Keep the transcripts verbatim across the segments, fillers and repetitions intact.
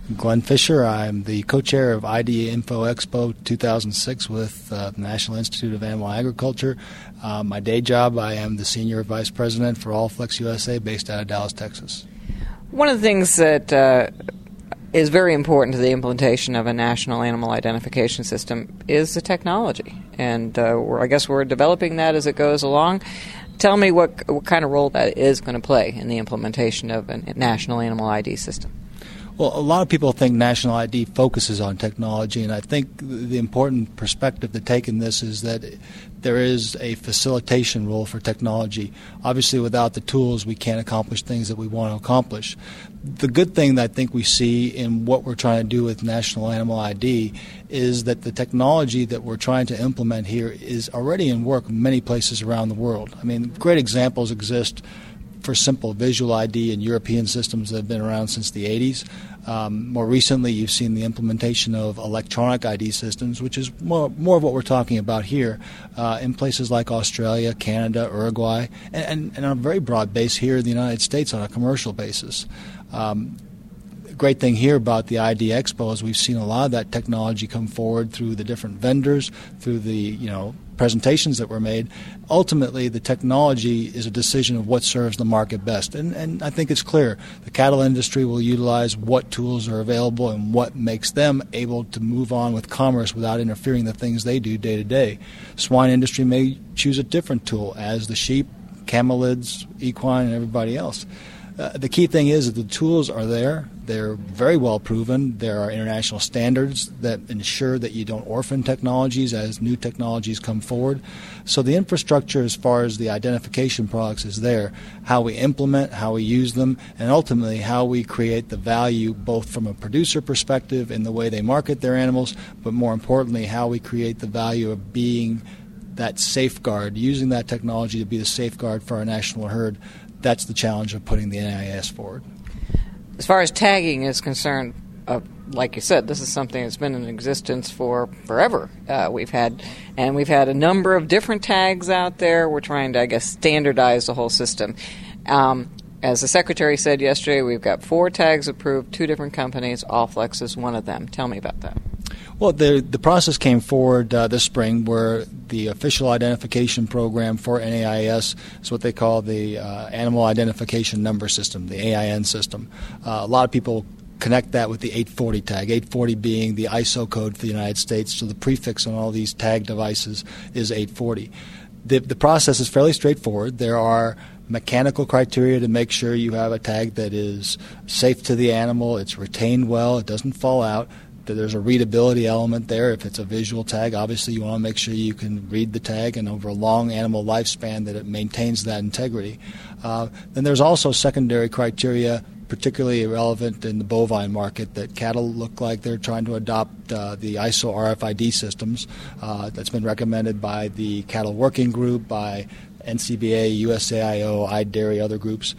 Glenn Fisher. I'm the co-chair of I D Info Expo two thousand six with uh, the National Institute of Animal Agriculture. Uh, my day job, I am the senior vice president for Allflex U S A based out of Dallas, Texas. One of the things that uh, is very important to the implementation of a national animal identification system is the technology. And uh, we're, I guess we're developing that as it goes along. Tell me what, what kind of role that is going to play in the implementation of a national animal I D system. Well, a lot of people think National I D focuses on technology, and I think the important perspective to take in this is that there is a facilitation role for technology. Obviously, without the tools, we can't accomplish things that we want to accomplish. The good thing that I think we see in what we're trying to do with National Animal I D is that the technology that we're trying to implement here is already in work in many places around the world. I mean, great examples exist for simple visual I D in European systems that have been around since the eighties. Um, more recently, you've seen the implementation of electronic I D systems, which is more, more of what we're talking about here, uh, in places like Australia, Canada, Uruguay, and, and, and on a very broad base here in the United States on a commercial basis. Um, Great thing here about the I D Expo is we've seen a lot of that technology come forward through the different vendors, through the you know presentations that were made. Ultimately, the technology is a decision of what serves the market best, and and I think it's clear the cattle industry will utilize what tools are available and what makes them able to move on with commerce without interfering the things they do day to day. Swine industry may choose a different tool, as the sheep, camelids, equine, and everybody else. Uh, the key thing is that the tools are there. They're very well proven. There are international standards that ensure that you don't orphan technologies as new technologies come forward. So the infrastructure as far as the identification products is there. How we implement, how we use them, and ultimately how we create the value both from a producer perspective in the way they market their animals, but more importantly how we create the value of being that safeguard, using that technology to be the safeguard for our national herd. That's the challenge of putting the N I S forward. As far as tagging is concerned, uh, like you said, this is something that's been in existence for forever. Uh, we've had, and we've had a number of different tags out there. We're trying to, I guess, standardize the whole system. Um, as the secretary said yesterday, we've got four tags approved, two different companies. Allflex is one of them. Tell me about that. Well, the the process came forward uh, this spring where the official identification program for N A I S is what they call the uh, Animal Identification Number System, the A I N system. Uh, a lot of people connect that with the eight forty tag, eight forty being the I S O code for the United States, so the prefix on all these tag devices is eight forty. The, the process is fairly straightforward. There are mechanical criteria to make sure you have a tag that is safe to the animal, it's retained well, it doesn't fall out. There's a readability element there. If it's a visual tag, obviously you want to make sure you can read the tag and over a long animal lifespan that it maintains that integrity. Uh, then there's also secondary criteria, particularly relevant in the bovine market, that cattle look like they're trying to adopt uh, the I S O R F I D systems. Uh, that's been recommended by the Cattle Working Group, by N C B A, U S A I O, iDairy, other groups.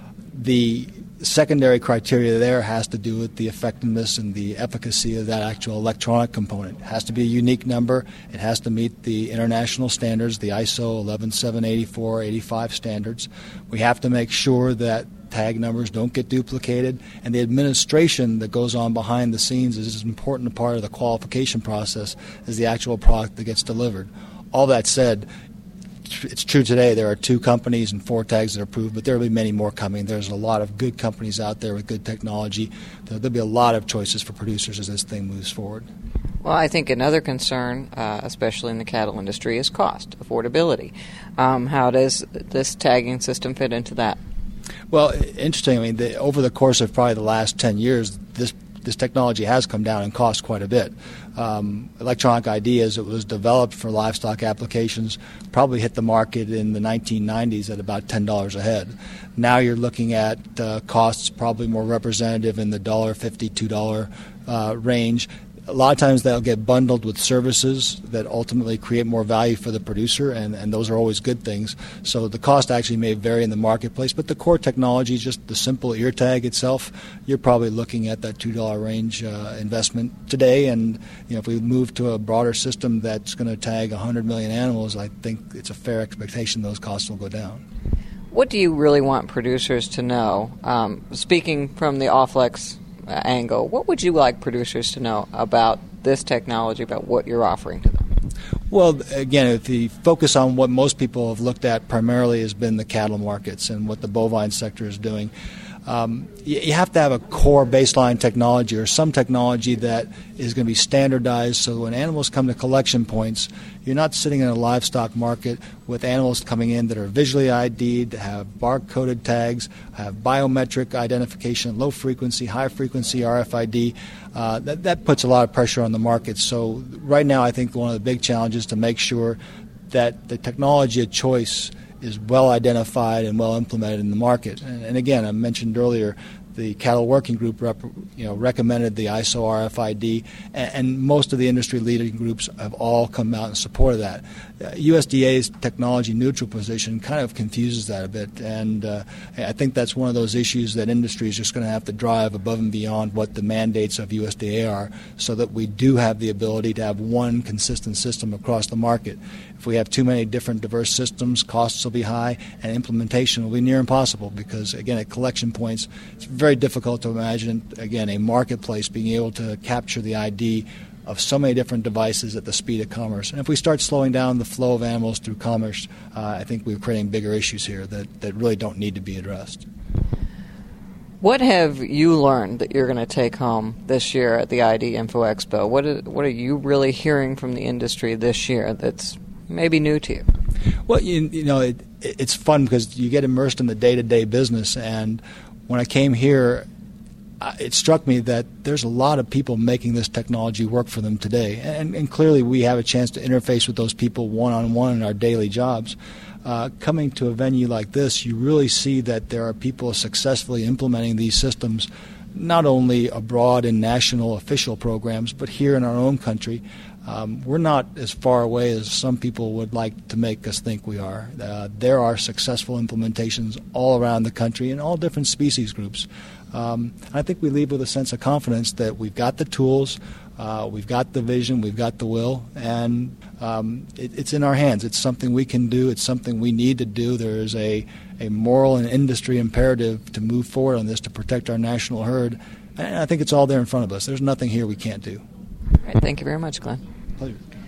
The secondary criteria there has to do with the effectiveness and the efficacy of that actual electronic component. It has to be a unique number. It has to meet the international standards, the I S O eleven seven eighty-four, eighty-five standards. We have to make sure that tag numbers don't get duplicated, and the administration that goes on behind the scenes is as important a part of the qualification process as the actual product that gets delivered. All that said, it's true today there are two companies and four tags that are approved, but there will be many more coming. There's a lot of good companies out there with good technology. There'll be a lot of choices for producers as this thing moves forward. Well, I think another concern, uh, especially in the cattle industry, is cost, affordability. Um, how does this tagging system fit into that? Well, interesting. I mean, the, over the course of probably the last ten years, this this technology has come down in cost quite a bit. Um, electronic I D, as it was developed for livestock applications, probably hit the market in the nineteen nineties at about ten dollars a head. Now you're looking at uh, costs probably more representative in the one dollar fifty, two dollars uh, range. A lot of times they'll get bundled with services that ultimately create more value for the producer, and, and those are always good things. So the cost actually may vary in the marketplace, but the core technology, just the simple ear tag itself, you're probably looking at that two dollars range uh, investment today. And you know, if we move to a broader system that's going to tag one hundred million animals, I think it's a fair expectation those costs will go down. What do you really want producers to know? Um, speaking from the Allflex angle, what would you like producers to know about this technology, about what you're offering to them? Well, again, if you focus on what most people have looked at primarily has been the cattle markets and what the bovine sector is doing. Um, you, you have to have a core baseline technology or some technology that is going to be standardized so when animals come to collection points, you're not sitting in a livestock market with animals coming in that are visually I D'd, have barcoded tags, have biometric identification, low frequency, high frequency R F I D. Uh, that, that puts a lot of pressure on the market. So right now I think one of the big challenges is to make sure that the technology of choice is well identified and well implemented in the market. And, and again, I mentioned earlier the Cattle Working Group rep, you know, recommended the I S O R F I D, and, and most of the industry leading groups have all come out in support of that. Uh, U S D A's technology neutral position kind of confuses that a bit, and uh, I think that's one of those issues that industry is just going to have to drive above and beyond what the mandates of U S D A are so that we do have the ability to have one consistent system across the market. If we have too many different diverse systems, costs will be high, and implementation will be near impossible because, again, at collection points, it's very difficult to imagine, again, a marketplace being able to capture the I D of so many different devices at the speed of commerce. And if we start slowing down the flow of animals through commerce, uh, I think we're creating bigger issues here that, that really don't need to be addressed. What have you learned that you're going to take home this year at the I D Info Expo? What is, what are you really hearing from the industry this year that's maybe new to you? Well, you, you know, it, it's fun because you get immersed in the day-to-day business. And when I came here, it struck me that there's a lot of people making this technology work for them today. And, and clearly we have a chance to interface with those people one-on-one in our daily jobs. Uh, coming to a venue like this, you really see that there are people successfully implementing these systems not only abroad in national official programs, but here in our own country. Um, we're not as far away as some people would like to make us think we are. Uh, there are successful implementations all around the country in all different species groups. Um, I think we leave with a sense of confidence that we've got the tools, uh, we've got the vision, we've got the will, and um, it, it's in our hands. It's something we can do. It's something we need to do. There is a, a moral and industry imperative to move forward on this to protect our national herd, and I think it's all there in front of us. There's nothing here we can't do. All right, thank you very much, Glenn. Pleasure.